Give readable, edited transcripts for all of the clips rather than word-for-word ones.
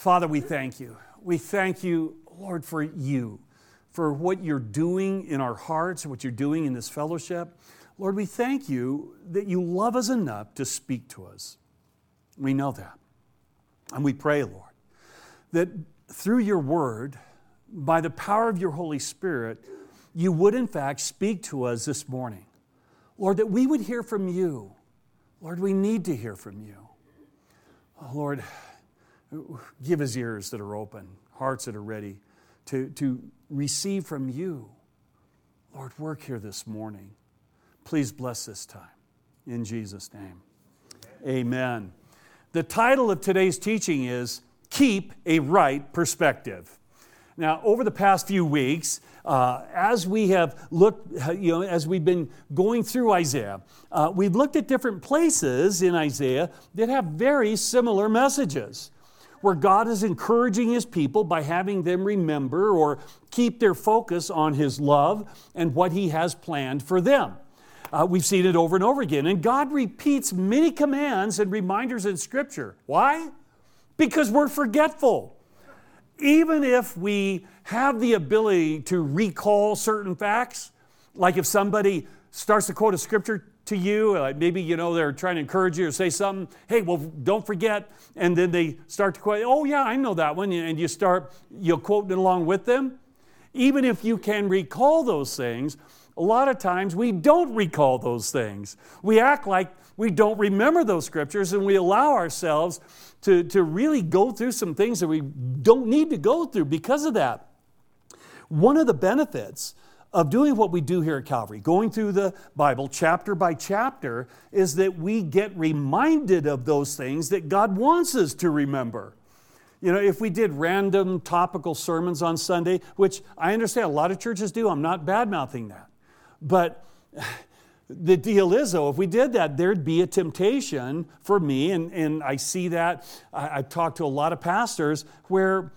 Father, we thank you. We thank you, Lord, for what you're doing in our hearts, what you're doing in this fellowship. Lord, we thank you that you love us enough to speak to us. We know that. And we pray, Lord, that through your word, by the power of your Holy Spirit, you would in fact speak to us this morning. Lord, that we would hear from you. Lord, we need to hear from you. Oh, Lord, give us ears that are open, hearts that are ready to receive from you. Lord, work here this morning. Please bless this time. In Jesus' name. Amen. The title of today's teaching is Keep a Right Perspective. Now, over the past few weeks, as we have looked, as we've been going through Isaiah, we've looked at different places in Isaiah that have very similar messages, where God is encouraging His people by having them remember or keep their focus on His love and what He has planned for them. We've seen it over and over again. And God repeats many commands and reminders in Scripture. Why? Because we're forgetful. Even if we have the ability to recall certain facts, like if somebody starts to quote a Scripture to you, maybe they're trying to encourage you or say something, hey, well, don't forget, and then they start to quote, oh yeah, I know that one, and you start quoting it along with them. Even if you can recall those things, a lot of times we don't recall those things. We act like we don't remember those Scriptures, and we allow ourselves to really go through some things that we don't need to go through because of that. One of the benefits of doing what we do here at Calvary, going through the Bible chapter by chapter, is that we get reminded of those things that God wants us to remember. If we did random topical sermons on Sunday, which I understand a lot of churches do, I'm not bad-mouthing that. But the deal is, though, if we did that, there'd be a temptation for me, and I see that. I've talked to a lot of pastors where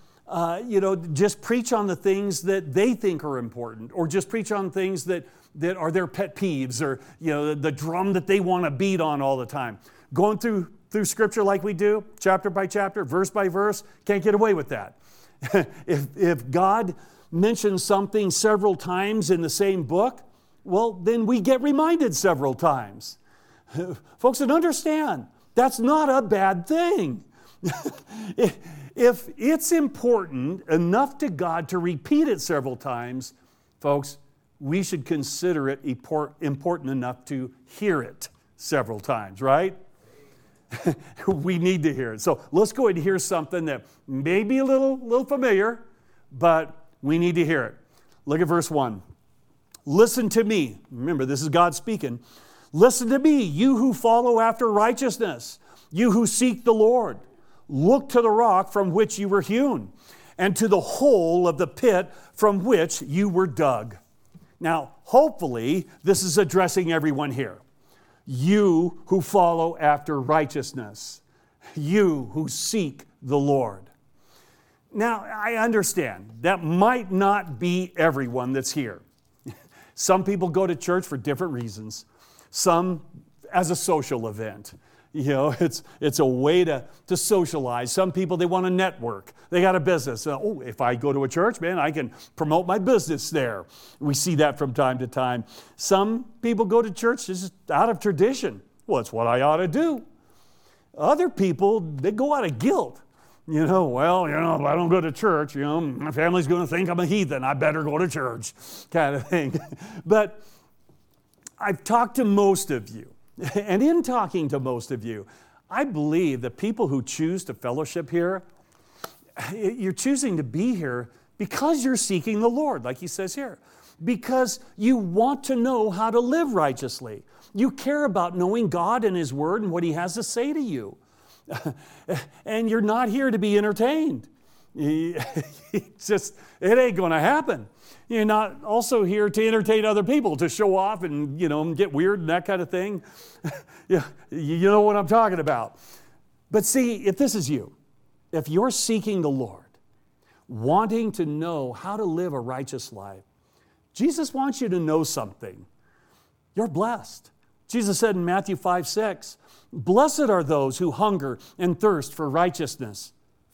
just preach on the things that they think are important, or just preach on things that are their pet peeves, or the drum that they want to beat on all the time. Going through Scripture like we do, chapter by chapter, verse by verse, can't get away with that. If God mentions something several times in the same book, well, then we get reminded several times. Folks, and understand, that's not a bad thing. If it's important enough to God to repeat it several times, folks, we should consider it important enough to hear it several times, right? We need to hear it. So let's go ahead and hear something that may be a little familiar, but we need to hear it. Look at verse 1. Listen to me. Remember, this is God speaking. Listen to me, you who follow after righteousness, you who seek the Lord. Look to the rock from which you were hewn, and to the hole of the pit from which you were dug. Now, hopefully, this is addressing everyone here. You who follow after righteousness, you who seek the Lord. Now, I understand that might not be everyone that's here. Some people go to church for different reasons. Some as a social event. It's a way to socialize. Some people, they want to network. They got a business. If I go to a church, man, I can promote my business there. We see that from time to time. Some people go to church just out of tradition. Well, it's what I ought to do. Other people, they go out of guilt. If I don't go to church, my family's going to think I'm a heathen. I better go to church, kind of thing. But I've talked to most of you. And in talking to most of you, I believe that people who choose to fellowship here, you're choosing to be here because you're seeking the Lord, like he says here. Because you want to know how to live righteously. You care about knowing God and His Word and what He has to say to you. And you're not here to be entertained. It ain't going to happen. You're not also here to entertain other people, to show off and, get weird and that kind of thing. You know what I'm talking about. But see, if this is you, if you're seeking the Lord, wanting to know how to live a righteous life, Jesus wants you to know something. You're blessed. Jesus said in Matthew 5:6, "Blessed are those who hunger and thirst for righteousness,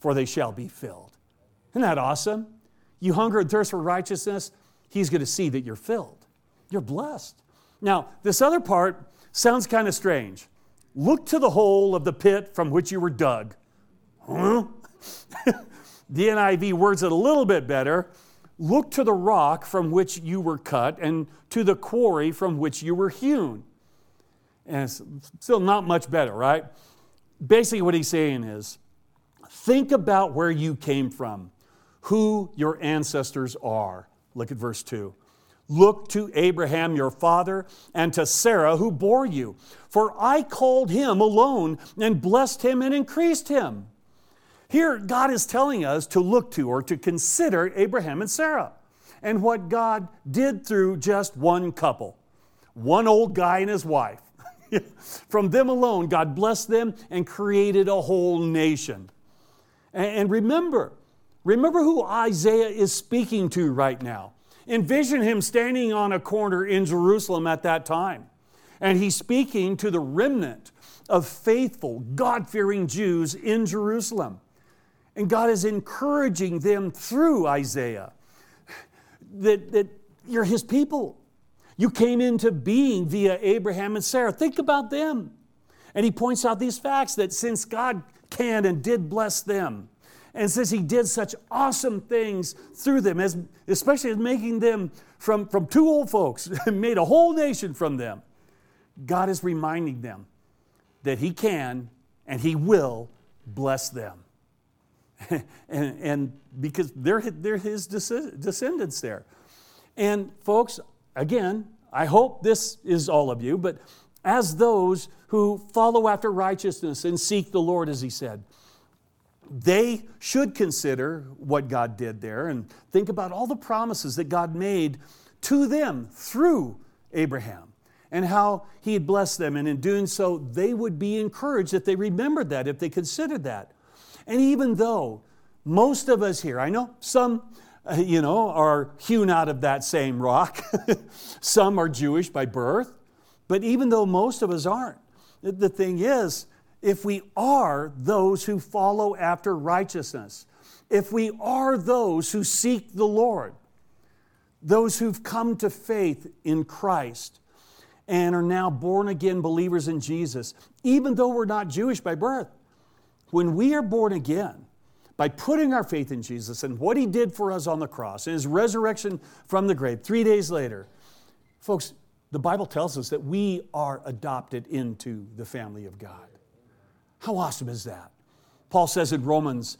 for they shall be filled. Isn't that awesome? You hunger and thirst for righteousness, He's going to see that you're filled. You're blessed. Now, this other part sounds kind of strange. Look to the hole of the pit from which you were dug. Huh? The NIV words it a little bit better. Look to the rock from which you were cut and to the quarry from which you were hewn. And it's still not much better, right? Basically what he's saying is, think about where you came from, who your ancestors are. Look at verse 2. Look to Abraham your father and to Sarah who bore you. For I called him alone and blessed him and increased him. Here God is telling us to look to or to consider Abraham and Sarah and what God did through just one couple, one old guy and his wife. From them alone, God blessed them and created a whole nation. And remember who Isaiah is speaking to right now. Envision him standing on a corner in Jerusalem at that time. And he's speaking to the remnant of faithful, God-fearing Jews in Jerusalem. And God is encouraging them through Isaiah that you're His people. You came into being via Abraham and Sarah. Think about them. And he points out these facts that since God can and did bless them, and since He did such awesome things through them, especially as making them from two old folks, and made a whole nation from them, God is reminding them that He can and He will bless them. and because they're His descendants there. And folks, again, I hope this is all of you, but as those who follow after righteousness and seek the Lord, as he said, they should consider what God did there and think about all the promises that God made to them through Abraham and how He had blessed them. And in doing so, they would be encouraged if they remembered that, if they considered that. And even though most of us here, I know some are hewn out of that same rock. Some are Jewish by birth. But even though most of us aren't, the thing is, if we are those who follow after righteousness, if we are those who seek the Lord, those who've come to faith in Christ and are now born again believers in Jesus, even though we're not Jewish by birth, when we are born again, by putting our faith in Jesus and what He did for us on the cross and His resurrection from the grave 3 days later, folks, the Bible tells us that we are adopted into the family of God. How awesome is that? Paul says in Romans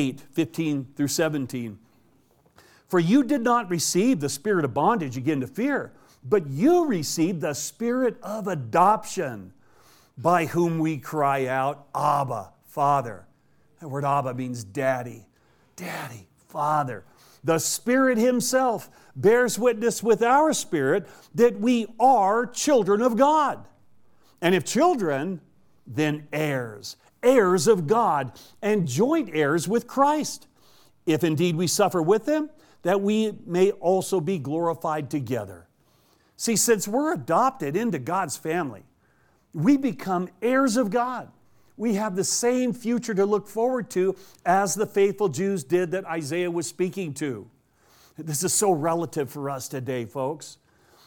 8:15 through 17, for you did not receive the spirit of bondage again to fear, but you received the spirit of adoption, by whom we cry out, Abba, Father. That word Abba means daddy. Daddy, Father. The Spirit Himself bears witness with our spirit that we are children of God. And if children, then heirs, heirs of God, and joint heirs with Christ. If indeed we suffer with Him, that we may also be glorified together. See, since we're adopted into God's family, we become heirs of God. We have the same future to look forward to as the faithful Jews did that Isaiah was speaking to. This is so relative for us today, folks.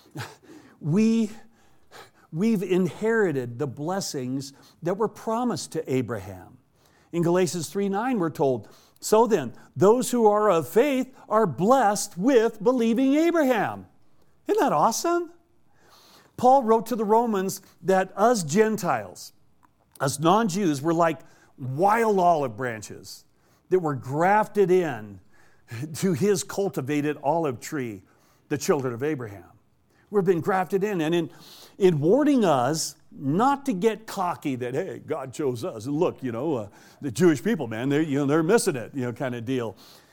We've inherited the blessings that were promised to Abraham. In Galatians 3:9, we're told, so then, those who are of faith are blessed with believing Abraham. Isn't that awesome? Paul wrote to the Romans that us Gentiles, us non-Jews, were like wild olive branches that were grafted in to His cultivated olive tree, the children of Abraham. We've been grafted in. And in warning us not to get cocky that, hey, God chose us. And look, the Jewish people, man, they're missing it, kind of deal.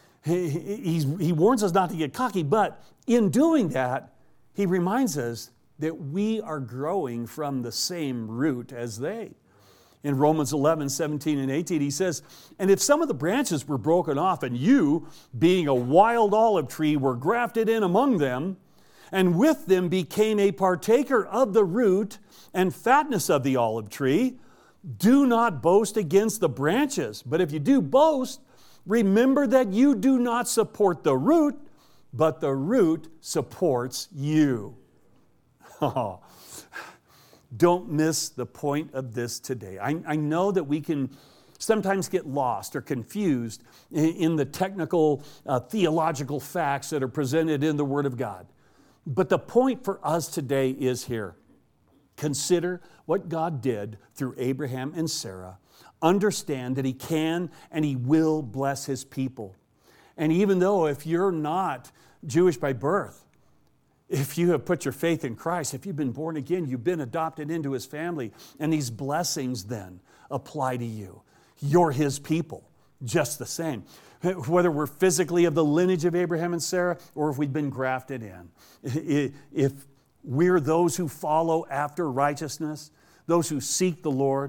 He warns us not to get cocky, but in doing that, he reminds us that we are growing from the same root as they. In Romans 11:17 and 18, he says, and if some of the branches were broken off, and you, being a wild olive tree, were grafted in among them, and with them became a partaker of the root and fatness of the olive tree, do not boast against the branches. But if you do boast, Remember that you do not support the root, but the root supports you. Oh, don't miss the point of this today. I know that we can sometimes get lost or confused in the technical theological facts that are presented in the Word of God. But the point for us today is here. Consider what God did through Abraham and Sarah. Understand that He can and He will bless His people. And even though if you're not Jewish by birth, if you have put your faith in Christ, if you've been born again, you've been adopted into His family, and these blessings then apply to you. You're His people, just the same. Whether we're physically of the lineage of Abraham and Sarah, or if we've been grafted in. If we're those who follow after righteousness, those who seek the Lord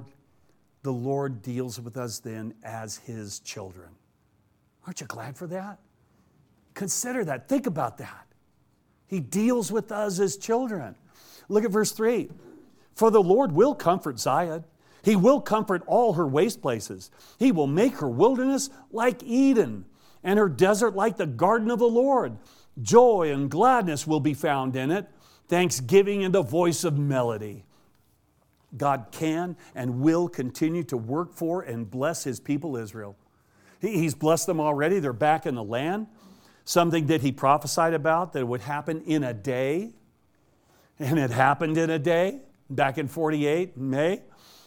deals with us then as His children. Aren't you glad for that? Consider that. Think about that. He deals with us as children. Look at verse 3. For the Lord will comfort Zion. He will comfort all her waste places. He will make her wilderness like Eden, and her desert like the garden of the Lord. Joy and gladness will be found in it, thanksgiving and the voice of melody. God can and will continue to work for and bless His people Israel. He's blessed them already. They're back in the land. Something that He prophesied about that would happen in a day. And it happened in a day, back in 48, in May.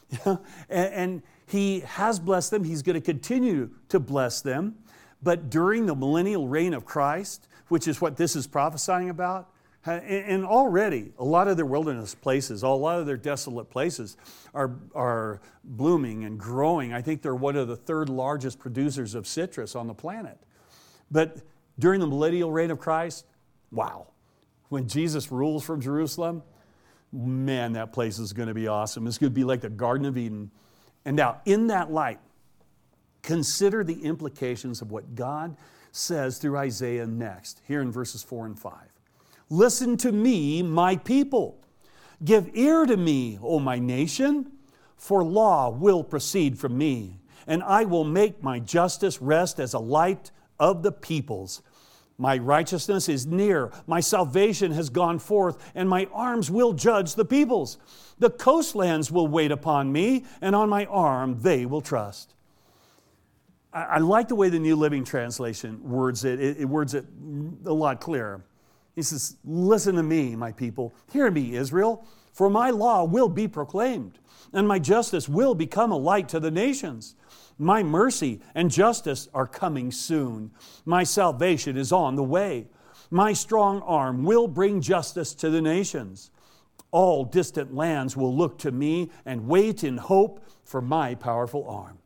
And He has blessed them. He's going to continue to bless them. But during the millennial reign of Christ, which is what this is prophesying about, and already a lot of their wilderness places, a lot of their desolate places are blooming and growing. I think they're one of the third largest producers of citrus on the planet. But during the millennial reign of Christ, wow, when Jesus rules from Jerusalem, man, that place is going to be awesome. It's going to be like the Garden of Eden. And now, in that light, consider the implications of what God says through Isaiah next, here in verses 4 and 5. Listen to me, my people. Give ear to me, O my nation, for law will proceed from me, and I will make my justice rest as a light of the peoples. My righteousness is near, my salvation has gone forth, and my arms will judge the peoples. The coastlands will wait upon me, and on my arm they will trust. I like the way the New Living Translation words it. It words it a lot clearer. He says, listen to me, my people. Hear me, Israel, for my law will be proclaimed, and my justice will become a light to the nations. My mercy and justice are coming soon. My salvation is on the way. My strong arm will bring justice to the nations. All distant lands will look to me and wait in hope for my powerful arm.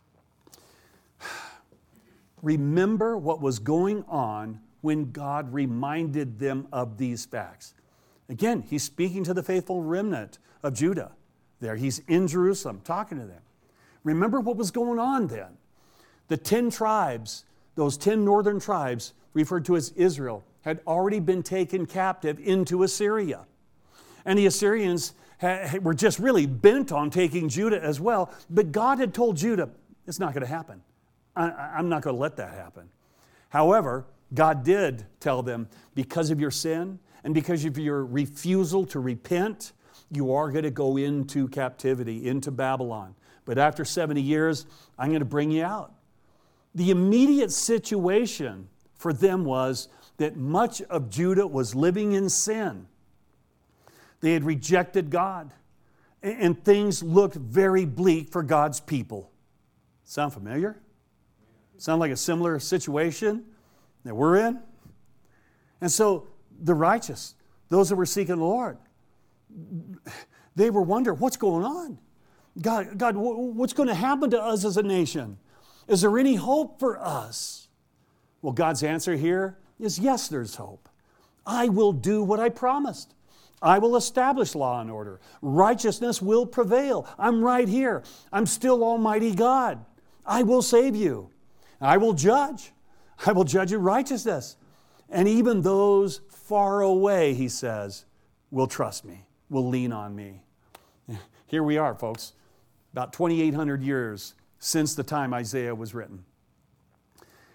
Remember what was going on when God reminded them of these facts. Again, He's speaking to the faithful remnant of Judah. There, He's in Jerusalem talking to them. Remember what was going on then. The 10 tribes, those 10 northern tribes, referred to as Israel, had already been taken captive into Assyria. And the Assyrians were just really bent on taking Judah as well. But God had told Judah, it's not going to happen. I'm not going to let that happen. However, God did tell them, because of your sin and because of your refusal to repent, you are going to go into captivity, into Babylon. But after 70 years, I'm going to bring you out. The immediate situation for them was that much of Judah was living in sin. They had rejected God, and things looked very bleak for God's people. Sound familiar? Sound like a similar situation that we're in? And so the righteous, those that were seeking the Lord, they were wondering, what's going on? God, what's going to happen to us as a nation? Is there any hope for us? Well, God's answer here is yes, there's hope. I will do what I promised. I will establish law and order. Righteousness will prevail. I'm right here. I'm still Almighty God. I will save you. I will judge. I will judge in righteousness. And even those far away, He says, will trust me, will lean on me. Here we are, folks, about 2,800 years since the time Isaiah was written.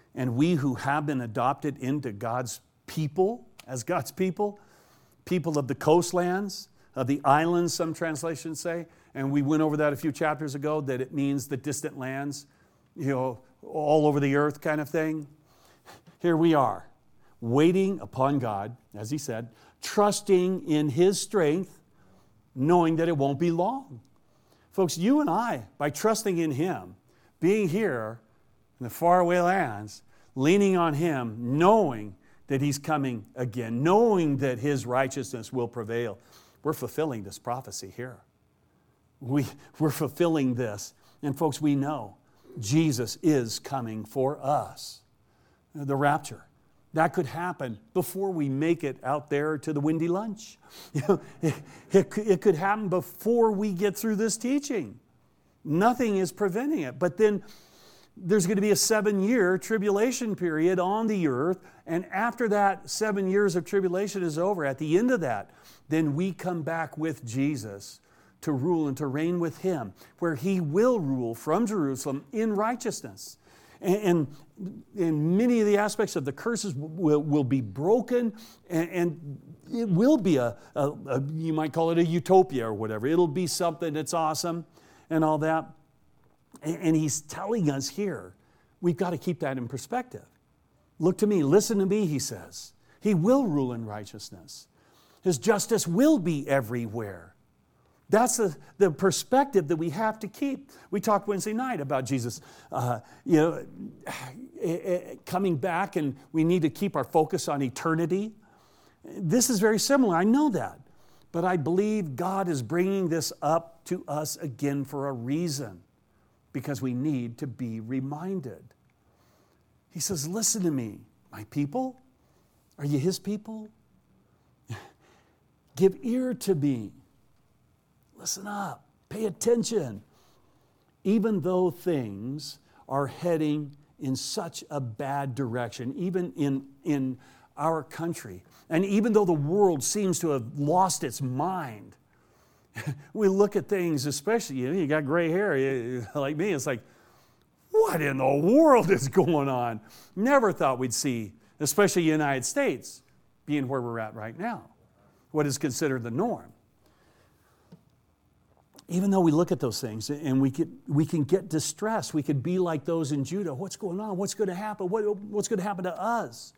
And we who have been adopted into God's people, as God's people of the coastlands, of the islands, some translations say, and we went over that a few chapters ago, that it means the distant lands, all over the earth kind of thing. Here we are, waiting upon God, as he said, trusting in his strength, knowing that it won't be long. Folks, you and I, by trusting in him, being here in the faraway lands, leaning on him, knowing that he's coming again, knowing that his righteousness will prevail, we're fulfilling this prophecy here. We're fulfilling this. And folks, we know Jesus is coming for us. The rapture. That could happen before we make it out there to the windy lunch. It could happen before we get through this teaching. Nothing is preventing it. But then there's going to be a 7-year tribulation period on the earth. And after that 7 years of tribulation is over, at the end of that, then we come back with Jesus to rule and to reign with him, where he will rule from Jerusalem in righteousness. And many of the aspects of the curses will be broken, and it will be you might call it a utopia or whatever. It'll be something that's awesome and all that. And he's telling us here, we've got to keep that in perspective. Look to me, listen to me, he says. He will rule in righteousness. His justice will be everywhere. That's the perspective that we have to keep. We talked Wednesday night about Jesus, coming back, and we need to keep our focus on eternity. This is very similar, I know that. But I believe God is bringing this up to us again for a reason, because we need to be reminded. He says, listen to me, my people. Are you his people? Give ear to me. Listen up. Pay attention. Even though things are heading in such a bad direction, even in our country, and even though the world seems to have lost its mind, we look at things, especially, you got gray hair like me, it's like, what in the world is going on? Never thought we'd see, especially the United States, being where we're at right now, what is considered the norm. Even though we look at those things and we can get distressed, we could be like those in Judah. What's going on? What's going to happen? What's going to happen to us?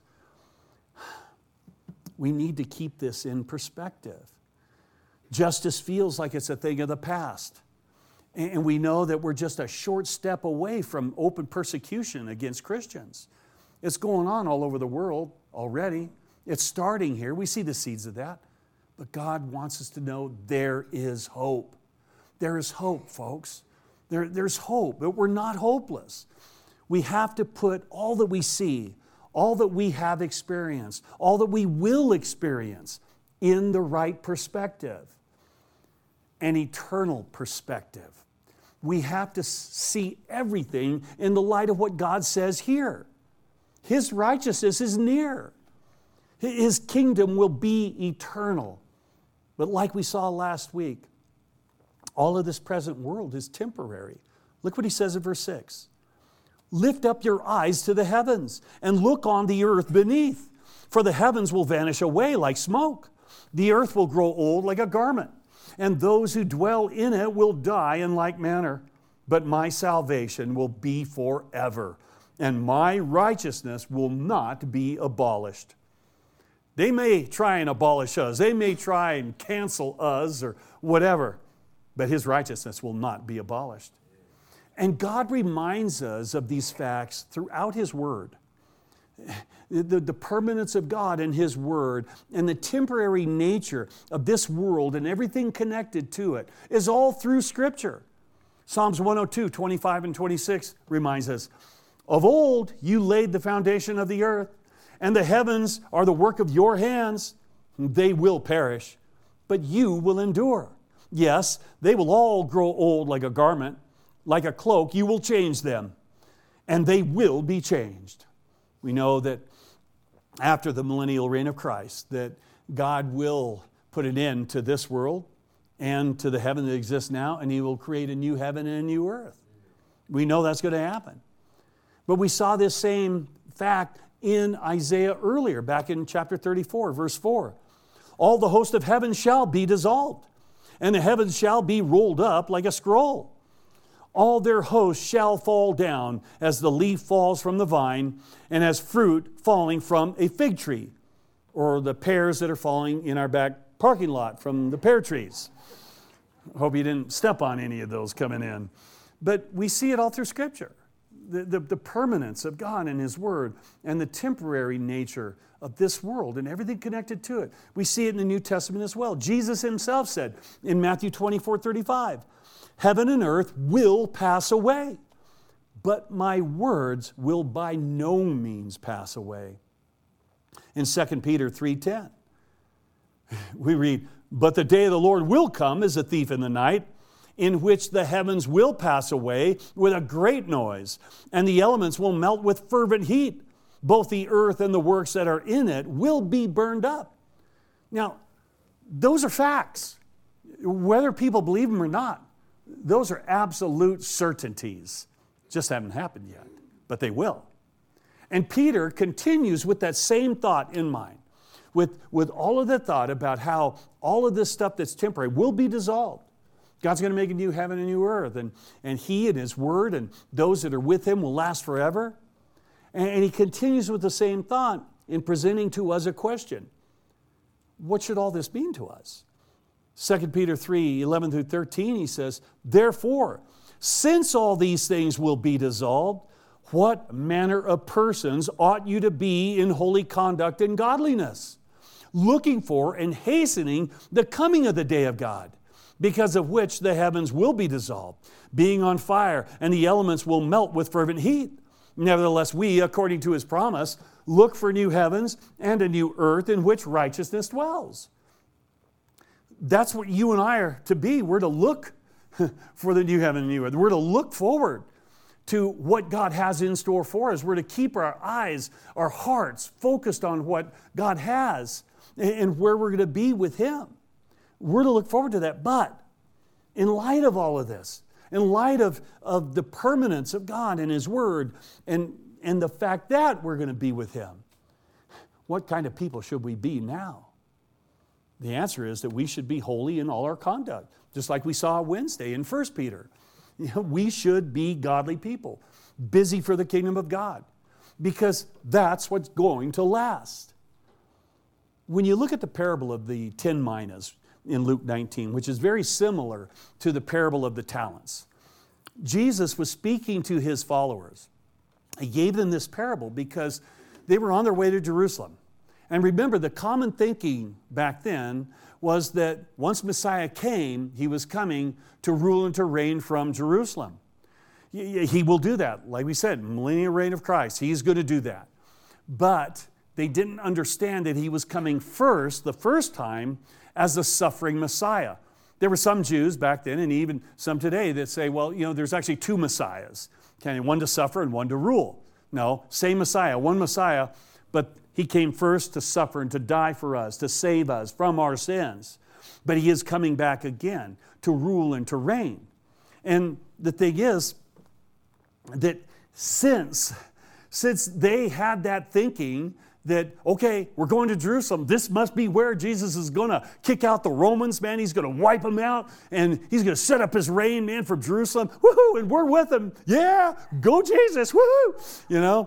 We need to keep this in perspective. Justice feels like it's a thing of the past. And we know that we're just a short step away from open persecution against Christians. It's going on all over the world already. It's starting here. We see the seeds of that. But God wants us to know there is hope. There is hope, folks. There's hope, but we're not hopeless. We have to put all that we see, all that we have experienced, all that we will experience in the right perspective, an eternal perspective. We have to see everything in the light of what God says here. His righteousness is near. His kingdom will be eternal. But like we saw last week, all of this present world is temporary. Look what he says in verse 6. Lift up your eyes to the heavens and look on the earth beneath, for the heavens will vanish away like smoke. The earth will grow old like a garment, and those who dwell in it will die in like manner. But my salvation will be forever, and my righteousness will not be abolished. They may try and abolish us. They may try and cancel us or whatever. But his righteousness will not be abolished. And God reminds us of these facts throughout his word. The permanence of God in his word and the temporary nature of this world and everything connected to it is all through Scripture. Psalms 102, 25 and 26 reminds us, of old you laid the foundation of the earth, and the heavens are the work of your hands. They will perish, but you will endure. Yes, they will all grow old like a garment, like a cloak. You will change them, and they will be changed. We know that after the millennial reign of Christ, that God will put an end to this world and to the heaven that exists now, and he will create a new heaven and a new earth. We know that's going to happen. But we saw this same fact in Isaiah earlier, back in chapter 34, verse 4. All the host of heaven shall be dissolved, and the heavens shall be rolled up like a scroll. All their hosts shall fall down as the leaf falls from the vine, and as fruit falling from a fig tree, or the pears that are falling in our back parking lot from the pear trees. Hope you didn't step on any of those coming in. But we see it all through Scripture. The permanence of God and His Word, and the temporary nature of this world and everything connected to it. We see it in the New Testament as well. Jesus Himself said in Matthew 24:35, heaven and earth will pass away, but my words will by no means pass away. In 2 Peter 3:10, we read, but the day of the Lord will come as a thief in the night, in which the heavens will pass away with a great noise, and the elements will melt with fervent heat. Both the earth and the works that are in it will be burned up. Now, those are facts. Whether people believe them or not, those are absolute certainties. Just haven't happened yet, but they will. And Peter continues with that same thought in mind, with all of the thought about how all of this stuff that's temporary will be dissolved. God's going to make a new heaven and a new earth, and He and His Word and those that are with Him will last forever. And he continues with the same thought in presenting to us a question. What should all this mean to us? 2 Peter 3:11 through 13, he says, therefore, since all these things will be dissolved, what manner of persons ought you to be in holy conduct and godliness, looking for and hastening the coming of the day of God, because of which the heavens will be dissolved, being on fire, and the elements will melt with fervent heat. Nevertheless, we, according to His promise, look for new heavens and a new earth in which righteousness dwells. That's what you and I are to be. We're to look for the new heaven and new earth. We're to look forward to what God has in store for us. We're to keep our eyes, our hearts focused on what God has and where we're going to be with Him. We're to look forward to that. But in light of all of this, in light of the permanence of God and His Word and the fact that we're going to be with Him, what kind of people should we be now? The answer is that we should be holy in all our conduct, just like we saw Wednesday in 1 Peter. We should be godly people, busy for the kingdom of God, because that's what's going to last. When you look at the parable of the 10 minas, in Luke 19, which is very similar to the parable of the talents. Jesus was speaking to His followers. He gave them this parable because they were on their way to Jerusalem. And remember, the common thinking back then was that once Messiah came, He was coming to rule and to reign from Jerusalem. He will do that. Like we said, millennial reign of Christ. He's going to do that. But they didn't understand that He was coming first, the first time, as the suffering Messiah. There were some Jews back then, and even some today, that say, well, there's actually two Messiahs. Okay, one to suffer and one to rule. No, same Messiah, one Messiah, but He came first to suffer and to die for us, to save us from our sins. But He is coming back again to rule and to reign. And the thing is that since they had that thinking that, okay, we're going to Jerusalem. This must be where Jesus is going to kick out the Romans, man. He's going to wipe them out, and He's going to set up His reign, man, from Jerusalem. Woohoo! And we're with Him. Yeah, go Jesus. Woohoo!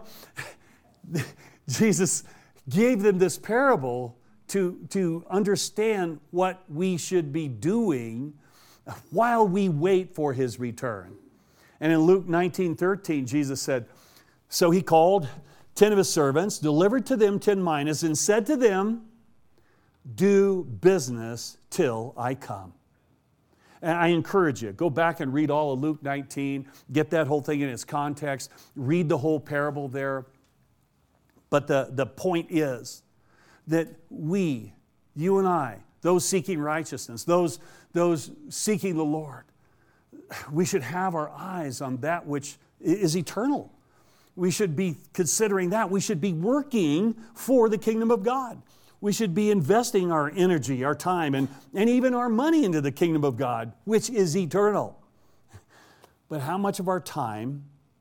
Jesus gave them this parable to understand what we should be doing while we wait for His return. And in Luke 19:13, Jesus said, so He called 10 of His servants, delivered to them 10 minas, and said to them, do business till I come. And I encourage you, go back and read all of Luke 19, get that whole thing in its context, read the whole parable there. But the point is that we, you and I, those seeking righteousness, those seeking the Lord, we should have our eyes on that which is eternal. We should be considering that. We should be working for the kingdom of God. We should be investing our energy, our time, and even our money into the kingdom of God, which is eternal. But how much of our time,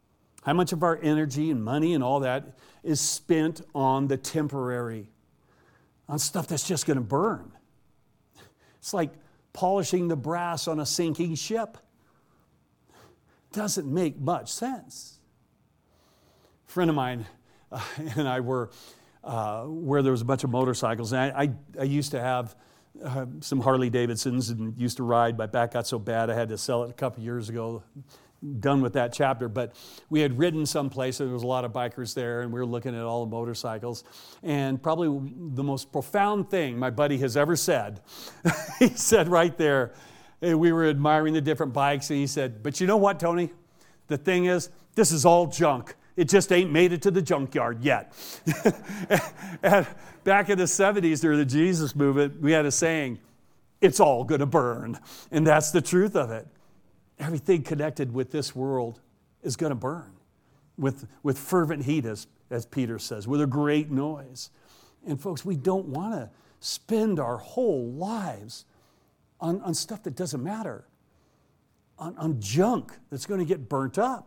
How much of our energy and money and all that is spent on the temporary, on stuff that's just going to burn? It's like polishing the brass on a sinking ship. Doesn't make much sense. A friend of mine and I were where there was a bunch of motorcycles. And I used to have some Harley Davidsons and used to ride. My back got so bad I had to sell it a couple years ago. Done with that chapter. But we had ridden someplace and there was a lot of bikers there and we were looking at all the motorcycles. And probably the most profound thing my buddy has ever said, he said right there, we were admiring the different bikes and he said, but you know what, Tony? The thing is, this is all junk. It just ain't made it to the junkyard yet. And back in the 70s during the Jesus movement, we had a saying, it's all going to burn. And that's the truth of it. Everything connected with this world is going to burn with fervent heat, as Peter says, with a great noise. And folks, we don't want to spend our whole lives on stuff that doesn't matter, on junk that's going to get burnt up.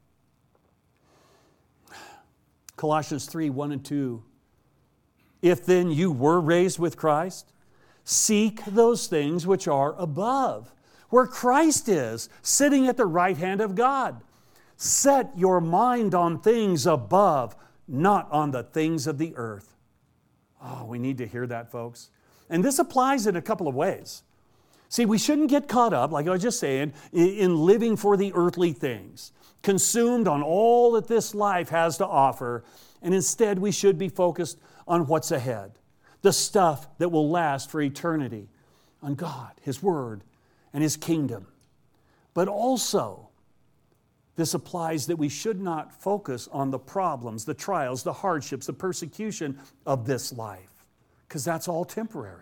Colossians 3, 1 and 2. If then you were raised with Christ, seek those things which are above, where Christ is, sitting at the right hand of God. Set your mind on things above, not on the things of the earth. Oh, we need to hear that, folks. And this applies in a couple of ways. See, we shouldn't get caught up, like I was just saying, in living for the earthly things, consumed on all that this life has to offer, and instead we should be focused on what's ahead, the stuff that will last for eternity, on God, His Word, and His kingdom. But also, this applies that we should not focus on the problems, the trials, the hardships, the persecution of this life, because that's all temporary.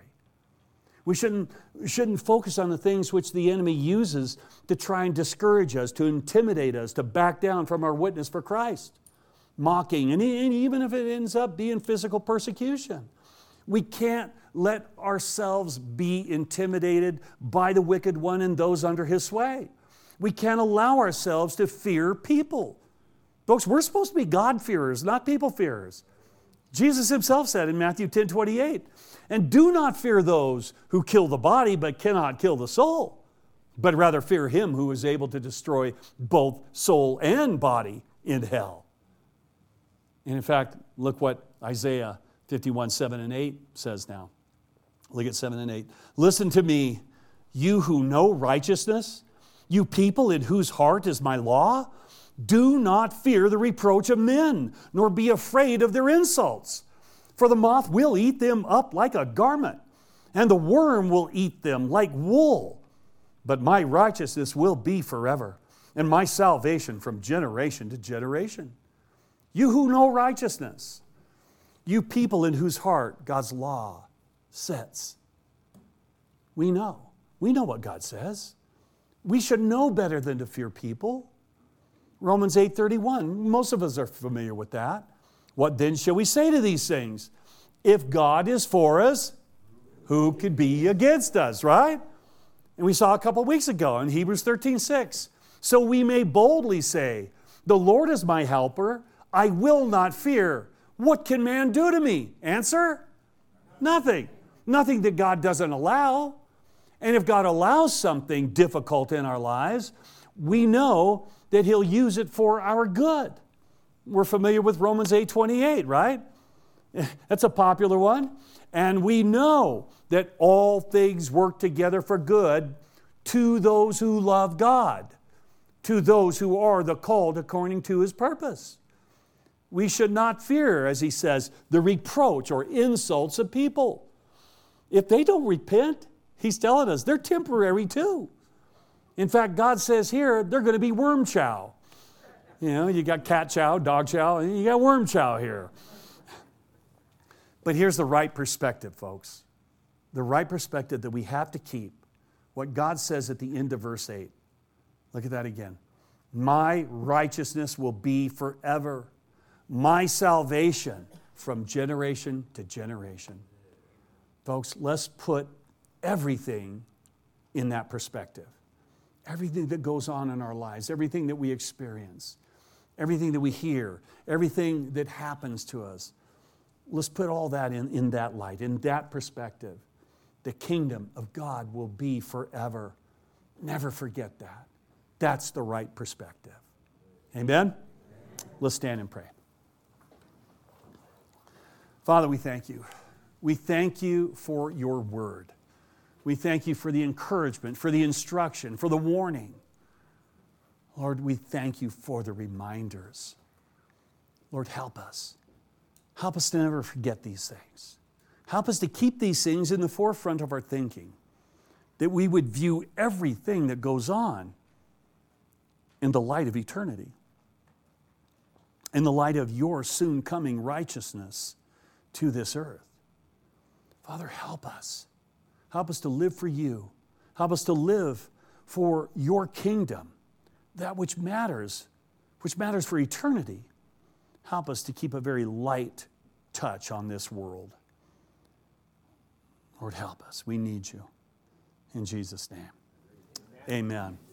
We shouldn't focus on the things which the enemy uses to try and discourage us, to intimidate us, to back down from our witness for Christ. Mocking, and even if it ends up being physical persecution. We can't let ourselves be intimidated by the wicked one and those under his sway. We can't allow ourselves to fear people. Folks, we're supposed to be God-fearers, not people-fearers. Jesus Himself said in Matthew 10:28, and do not fear those who kill the body but cannot kill the soul, but rather fear Him who is able to destroy both soul and body in hell. And in fact, look what Isaiah 51, 7 and 8 says now. Look at 7 and 8. Listen to me, you who know righteousness, you people in whose heart is my law. Do not fear the reproach of men, nor be afraid of their insults. For the moth will eat them up like a garment, and the worm will eat them like wool. But my righteousness will be forever, and my salvation from generation to generation. You who know righteousness, you people in whose heart God's law sits. We know what God says. We should know better than to fear people. Romans 8:31, most of us are familiar with that. What then shall we say to these things? If God is for us, who could be against us, right? And we saw a couple weeks ago in Hebrews 13:6. So we may boldly say, the Lord is my helper, I will not fear. What can man do to me? Answer? Nothing. Nothing that God doesn't allow. And if God allows something difficult in our lives, we know that He'll use it for our good. We're familiar with Romans 8:28, right? That's a popular one. And we know that all things work together for good to those who love God, to those who are the called according to His purpose. We should not fear, as he says, the reproach or insults of people. If they don't repent, he's telling us they're temporary too. In fact, God says here they're going to be worm chow. You know, you got cat chow, dog chow, and you got worm chow here. But here's the right perspective, folks. The right perspective that we have to keep. What God says at the end of verse 8. Look at that again. My righteousness will be forever. My salvation from generation to generation. Folks, let's put everything in that perspective. Everything that goes on in our lives, everything that we experience. everything that we hear, everything that happens to us. Let's put all that in that light, in that perspective. The kingdom of God will be forever. Never forget that. That's the right perspective. Amen? Let's stand and pray. Father, we thank you. We thank you for your word. We thank you for the encouragement, for the instruction, for the warning. Lord, we thank you for the reminders. Lord, help us. Help us to never forget these things. Help us to keep these things in the forefront of our thinking, that we would view everything that goes on in the light of eternity, in the light of your soon coming righteousness to this earth. Father, help us. Help us to live for you. Help us to live for your kingdom, that which matters for eternity. Help us to keep a very light touch on this world. Lord, help us. We need you. In Jesus' name, amen.